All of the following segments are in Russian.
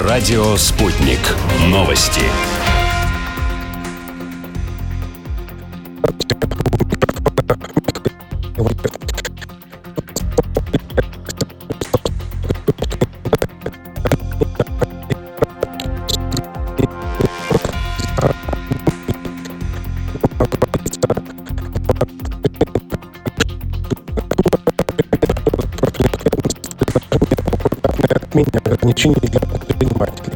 Радио «Спутник». Новости. Ограничений для предпринимателей.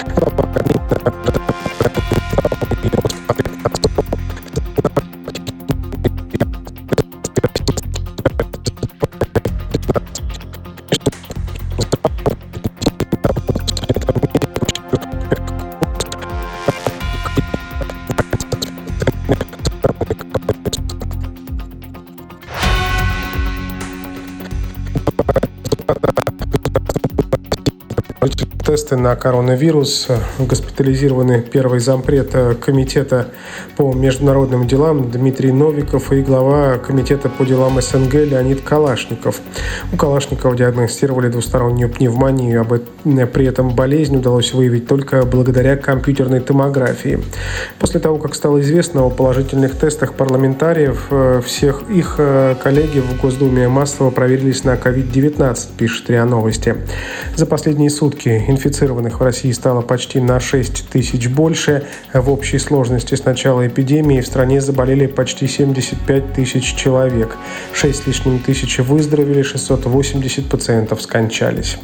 Тесты на коронавирус. Госпитализированы первый зампред комитета по международным делам Дмитрий Новиков и глава комитета по делам СНГ Леонид Калашников. У Калашникова диагностировали двустороннюю пневмонию. При этом болезнь удалось выявить только благодаря компьютерной томографии. После того, как стало известно о положительных тестах парламентариев, всех их коллеги в Госдуме массово проверились на COVID-19, пишет РИА Новости. За последние сутки инфицированных в России стало почти на 6 тысяч больше. В общей сложности с начала эпидемии в стране заболели почти 75 тысяч человек. 6 с лишним тысяч выздоровели, 680 пациентов скончались.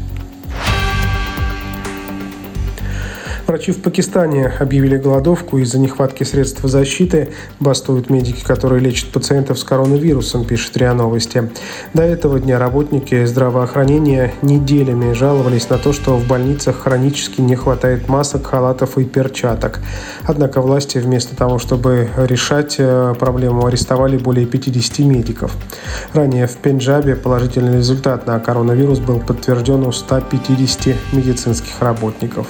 Врачи в Пакистане объявили голодовку из-за нехватки средств защиты. Бастуют медики, которые лечат пациентов с коронавирусом, пишет РИА Новости. До этого дня работники здравоохранения неделями жаловались на то, что в больницах хронически не хватает масок, халатов и перчаток. Однако власти вместо того, чтобы решать проблему, арестовали более 50 медиков. Ранее в Пенджабе положительный результат на коронавирус был подтвержден у 150 медицинских работников.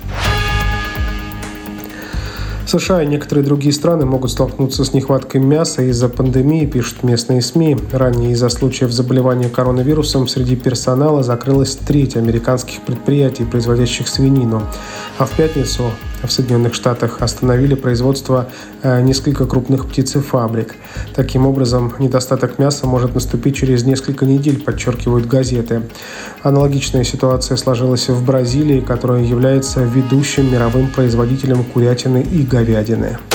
США и некоторые другие страны могут столкнуться с нехваткой мяса из-за пандемии, пишут местные СМИ. Ранее из-за случаев заболевания коронавирусом среди персонала закрылось 1/3 американских предприятий, производящих свинину. А в пятницу в Соединенных Штатах остановили производство несколько крупных птицефабрик. Таким образом, недостаток мяса может наступить через несколько недель, подчеркивают газеты. Аналогичная ситуация сложилась в Бразилии, которая является ведущим мировым производителем курятины и говядины.